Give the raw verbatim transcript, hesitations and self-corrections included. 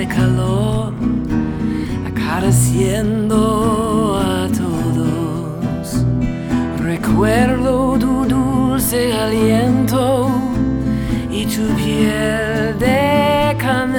calor, acariciando a todos. Recuerdo tu dulce aliento y tu piel de canela.